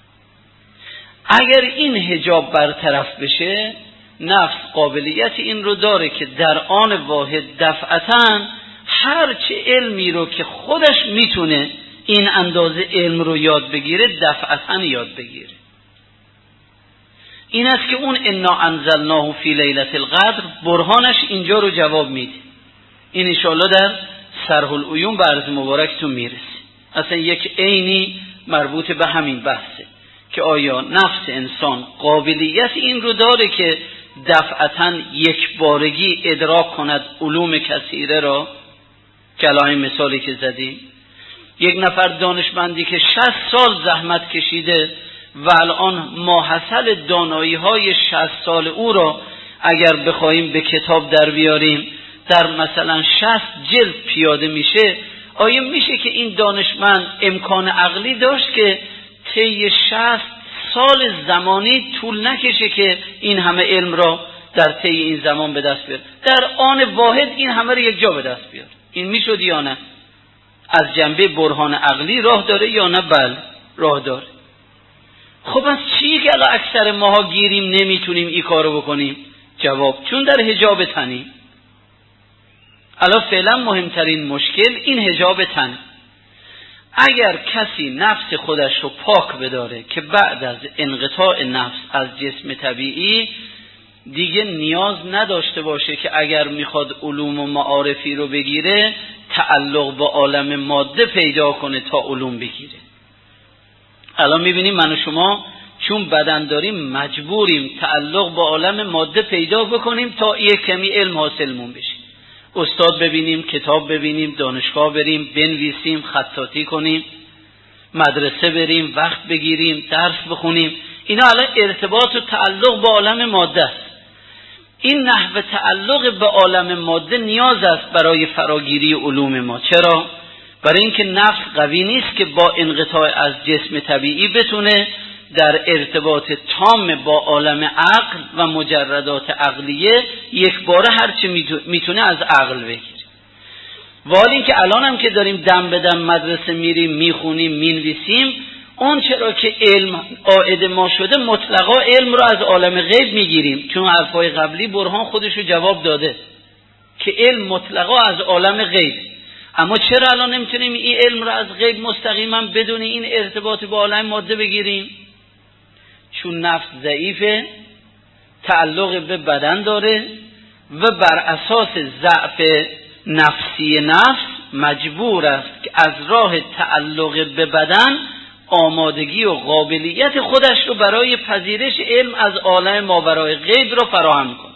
اگر این حجاب برطرف بشه، نفس قابلیت این رو داره که در آن واحد دفعتا هر چه علمی رو که خودش میتونه این اندازه علم رو یاد بگیره دفعتا یاد بگیره. این است که اون انا انزلناه فی لیلة القدر برهانش اینجا رو جواب میده. این انشاءالله در صرح العیون به عرض مبارکتون میرسه. اصلا یک عینی مربوط به همین بحثه که آیا نفس انسان قابلیت این رو داره که دفعتاً یک بارگی ادراک کند علوم کثیره را؟ که الان مثالی که زدی، یک نفر دانشمندی که شصت سال زحمت کشیده و الان ماحصل دانایی های شصت سال او را اگر بخوایم به کتاب در بیاریم در مثلا شصت جلد پیاده میشه، آیا میشه که این دانشمند امکان عقلی داشت که طی شصت سال زمانی طول نکشه که این همه علم را در طی این زمان به دست بیاره، در آن واحد این همه را یک جا به دست بیاره؟ این میشد یا نه؟ از جنبه برهان عقلی راه داره یا نه؟ بله راه داره. خب از چی که الان اکثر ماها گیریم نمیتونیم این کارو بکنیم؟ جواب: چون در حجاب تنیم. الان فعلا مهمترین مشکل این حجاب تن. اگر کسی نفس خودش رو پاک بداره که بعد از انقطاع نفس از جسم طبیعی دیگه نیاز نداشته باشه که اگر میخواد علوم و معارفی رو بگیره تعلق با عالم ماده پیدا کنه تا علوم بگیره. الان میبینیم من و شما چون بدن داریم مجبوریم تعلق با عالم ماده پیدا بکنیم تا یک کمی علم حاصلمون بشه. استاد ببینیم، کتاب ببینیم، دانشگاه بریم، بنویسیم، خطاطی کنیم، مدرسه بریم، وقت بگیریم، درس بخونیم. اینا الان ارتباط و تعلق با عالم ماده است. این نحو تعلق به عالم ماده نیاز است برای فراگیری علوم ما. چرا؟ برای اینکه نفس قوی نیست که با انقطاع از جسم طبیعی بتونه در ارتباط تام با عالم عقل و مجردات عقلیه یک باره هرچی میتونه از عقل بگیره. ولی اینکه الان هم که داریم دم به دم مدرسه میریم، میخونیم، مینویسیم، اون چرا که علم عائد ما شده مطلقا علم رو از عالم غیب میگیریم، چون حرفای قبلی برهان خودشو جواب داده که علم مطلقا از عالم غیب. اما چرا الان نمیتونیم این علم رو از غیب مستقیما بدون این ارتباط با عالم ماده بگیریم؟ چون نفس ضعیفه، تعلق به بدن داره و بر اساس ضعف نفسی نفس مجبور است که از راه تعلق به بدن آمادگی و قابلیت خودش رو برای پذیرش علم از عالم ماورای غیب رو فراهم کنه.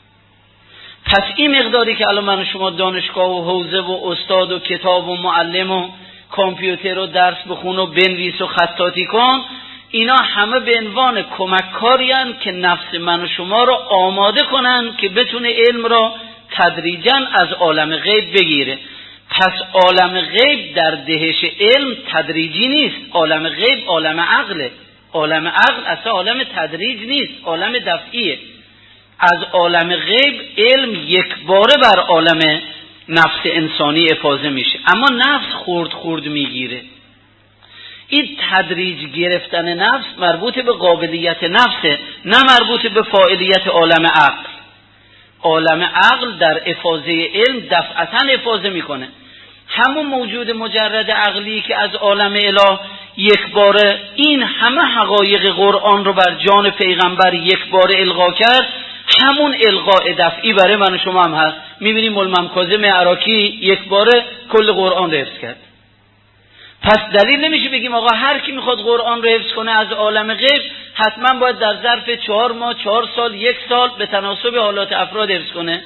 پس این مقداری که الان من و شما دانشگاه و حوزه و استاد و کتاب و معلم و کامپیوتر و درس بخون و بنویس و خطاطی کن، اینا همه به عنوان کمککاری هستند که نفس من و شما رو آماده کنن که بتونه علم را تدریجاً از عالم غیب بگیره. پس عالم غیب در دهش علم تدریجی نیست. عالم غیب عالم عقله. عالم عقل اصلا عالم تدریج نیست، عالم دفعیه. از عالم غیب علم یک باره بر عالم نفس انسانی افاضه میشه، اما نفس خورد خورد میگیره. این تدریج گرفتن نفس مربوط به قابلیت نفسه، نه مربوط به فاعلیت عالم عقل. عالم عقل در افاضه علم دفعتاً افاضه میکنه. همون موجود مجرد عقلی که از عالم اله یک باره این همه حقایق قرآن رو بر جان پیغمبر یک باره القا کرد، همون القاء دفعی برای من و شما هم هست. میبینیم مولانا کاظم عراقی یک باره کل قرآن رو حفظ کرد. پس دلیل نمیشه بگیم آقا هر کی میخواد قرآن رو حفظ کنه از عالم غیب حتما باید در ظرف چهار ماه، چهار سال، یک سال به تناسب حالات افراد حفظ کنه.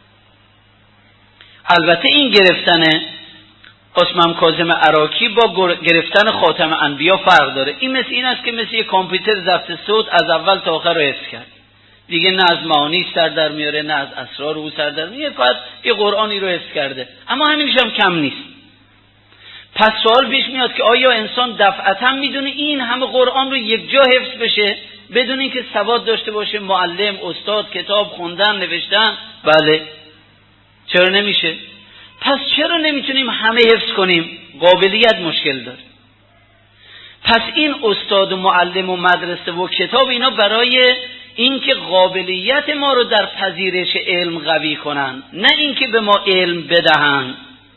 البته این گرفتن مولانا کاظم عراقی با گرفتن خاتم انبیا فرق داره. این مثل این است که مثل یک کامپیوتر ضبط صوت از اول تا آخر رو حفظ کرد، دیگه نه از معانی سر در میاره نه از اسرار او سر در میاره، فقط یه قرآنی رو حفظ کرده. اما همینش هم کم نیست. پس سوال پیش میاد که آیا انسان دفعتا میدونه این همه قرآن رو یک جا حفظ بشه بدون اینکه سواد داشته باشه، معلم، استاد، کتاب خوندن، نوشتن؟ بله. چرا نمیشه؟ پس چرا نمیتونیم همه حفظ کنیم؟ قابلیت مشکل داره. پس این استاد و معلم و مدرسه و کتاب اینا برای اینکه قابلیت ما رو در پذیرش علم قوی کنن، نه اینکه به ما علم بدهن.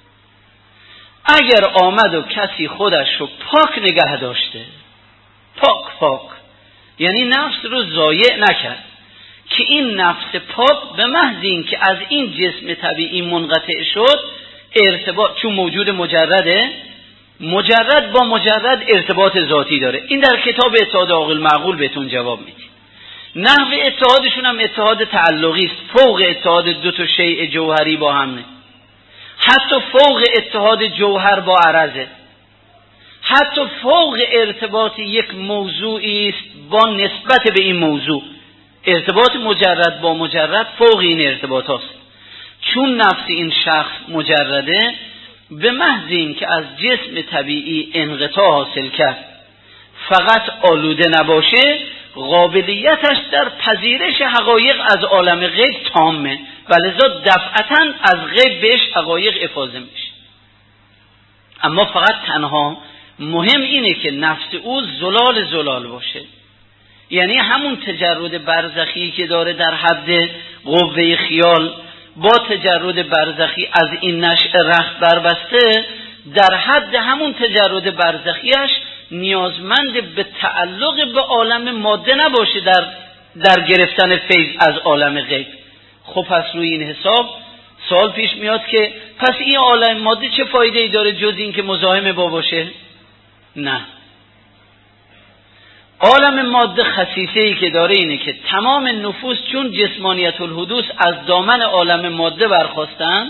اگر آمد و کسی خودش رو پاک نگه داشته، پاک پاک یعنی نفس رو ضایع نکرد، که این نفس پاک به محض این که از این جسم طبیعی منقطع شد ارتباط، چون موجود مجرده، مجرد با مجرد ارتباط ذاتی داره. این در کتاب اتحاد عاقل معقول بهتون جواب میده. نحو اتحادشون هم اتحاد تعلقی است، فوق اتحاد دو تا شیء جوهری با هم نه. حتی فوق اتحاد جوهر با عرضه، حتی فوق ارتباط یک موضوعی است با نسبت به این موضوع. ارتباط مجرد با مجرد فوق این ارتباط هست. چون نفس این شخص مجرده، به محض این که از جسم طبیعی انقطاع حاصل کرد، فقط آلوده نباشه، قابلیتش در پذیرش حقایق از عالم غیب تامه و لذا دفعتاً از غیب بهش حقایق افاضه میشه. اما فقط تنها مهم اینه که نفس او زلال زلال باشه، یعنی همون تجرد برزخی که داره در حد قوه خیال با تجرد برزخی از این نشأه رخت بربسته، در حد همون تجرد برزخیش نیازمند به تعلق به عالم ماده نباشه در در گرفتن فیض از عالم غیب. خب پس روی این حساب سوال پیش میاد که پس این عالم ماده چه فایده ای داره جز این که مزاحم با باشه؟ نه. عالم ماده خصیصه ای که داره اینه که تمام نفوس چون جسمانیت الحدوث از دامن عالم ماده برخواستن،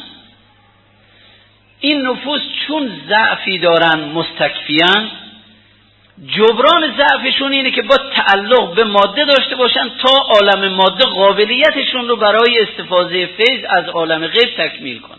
این نفوس چون ضعفی دارن مستکفیان، جبران ضعفشون اینه که با تعلق به ماده داشته باشن تا عالم ماده قابلیتشون رو برای استفاده فیض از عالم غیب تکمیل کن.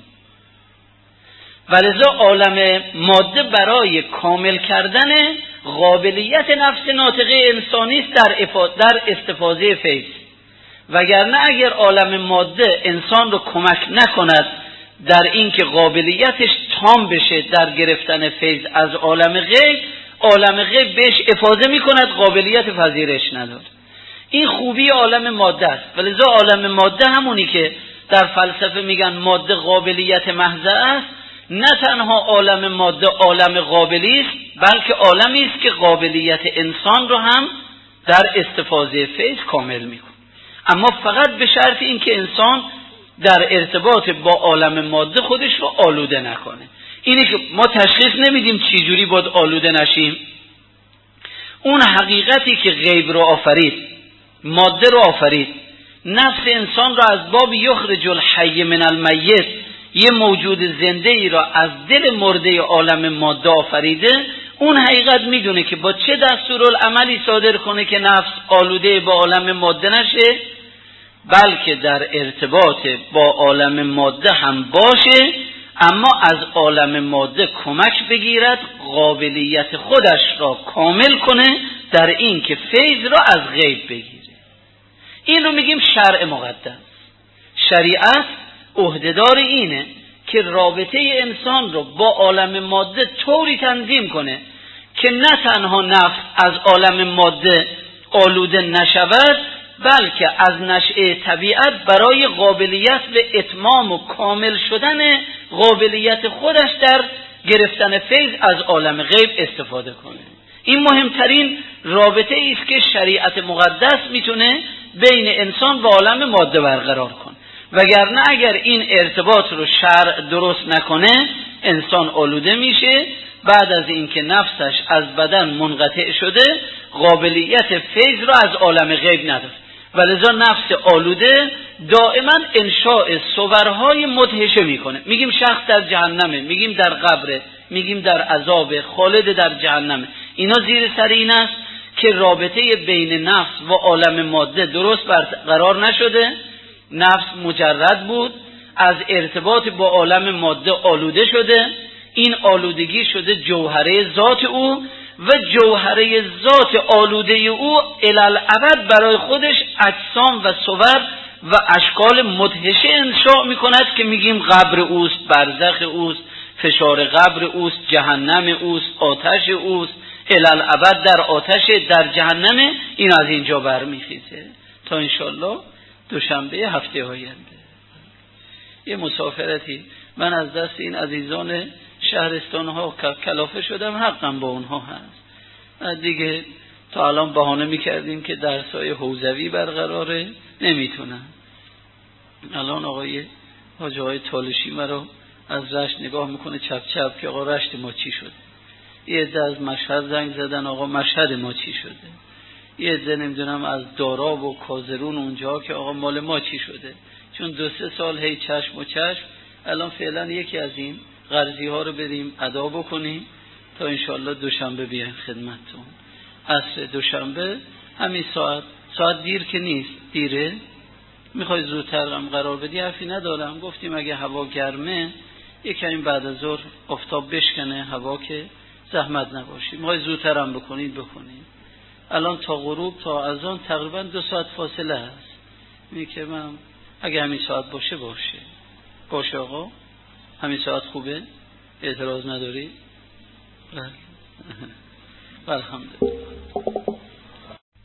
ولذا عالم ماده برای کامل کردن قابلیت نفس ناطقه انسانی است در در استفاده فیض. وگرنه اگر عالم ماده انسان رو کمک نکند در این که قابلیتش تام بشه در گرفتن فیض از عالم غیب، عالم غیب بهش افاضه میکند، قابلیت پذیرش نداره. این خوبی عالم ماده است. ولذا عالم ماده همونی که در فلسفه میگن ماده قابلیت محض است، نه تنها عالم ماده عالم قابلی است، بلکه عالمی است که قابلیت انسان رو هم در استفاده فیض کامل میکنه. اما فقط به شرط این که انسان در ارتباط با عالم ماده خودش رو آلوده نکنه. اینه که ما تشخیص نمیدیم چی جوری باید آلوده نشیم. اون حقیقتی که غیب رو آفرید، ماده رو آفرید، نفس انسان را از باب یخرج الحی من المیت، یه موجود زنده ای را از دل مرده عالم ماده آفریده، اون حقیقت میدونه که با چه دستورالعملی صادر کنه که نفس آلوده با عالم ماده نشه، بلکه در ارتباط با عالم ماده هم باشه، اما از عالم ماده کمک بگیرد قابلیت خودش را کامل کنه در این که فیض را از غیب بگیره. این رو میگیم شرع مقدس. شریعت عهدهدار اینه که رابطه انسان رو با عالم ماده طوری تنظیم کنه که نه تنها نفس از عالم ماده آلوده نشود، بلکه از نشأه طبیعت برای قابلیت به اتمام و کامل شدن قابلیت خودش در گرفتن فیض از عالم غیب استفاده کنه. این مهمترین رابطه است که شریعت مقدس میتونه بین انسان و عالم ماده برقرار کنه. وگرنه اگر این ارتباط رو شرع درست نکنه، انسان آلوده میشه، بعد از اینکه نفسش از بدن منقطع شده قابلیت فیض رو از عالم غیب نداره. ولذا نفس آلوده دائما انشاء صورهای مدهشه میکنه. میگیم شخص در جهنمه، میگیم در قبره، میگیم در عذاب خالد در جهنمه. اینا زیر سر این است که رابطه بین نفس و عالم ماده درست برقرار نشده. نفس مجرد بود، از ارتباط با عالم ماده آلوده شده، این آلودگی شده جوهره ذات او و جوهره ذات آلوده او الالعبد برای خودش اجسام و صور و اشکال مدهشه انشاء میکند که میگیم قبر اوست، برزخ اوست، فشار قبر اوست، جهنم اوست، آتش اوست، الالعبد در آتش در جهنم. این از اینجا برمیخیزه تا انشالله دوشنبه هفته آینده. یه مسافرتی من از دست این عزیزان شهرستان ها کلافه شدم، حقم با اونها هست. دیگه تا الان بهانه میکردیم که درسای حوزوی برقراره، نمیتونن. الان آقای حاجی های تالشی مرا از رشت نگاه میکنه چپ چپ که آقا رشت ما چی شد. یه عده از مشهد زنگ زدن آقا مشهد ما چی شده. یه عده نمیدونم از داراب و کازرون اونجا که آقا مال ما چی شده. چون دو سه سال هی چشم و چشم الان فعلا یکی از این قرضی ها رو بریم ادا بکنیم تا انشاءالله دوشنبه بیایم خدمتتون. عصر دوشنبه همین ساعت ساعت دیر که نیست، دیره میخوای زودتر هم قرار بدی حرفی ندارم. گفتیم اگه هوا گرمه یکمی بعد از ظهر آفتاب بشکنه هوا که زحمت نباشی، میخوای زودتر هم بکنید بکنید. الان تا غروب تا اذان تقریبا دو ساعت فاصله هست. میگه که من اگه همین ساعت باشه باشه باشه آقا همین ساعت خوبه، اعتراض نداری؟ بله الحمدلله.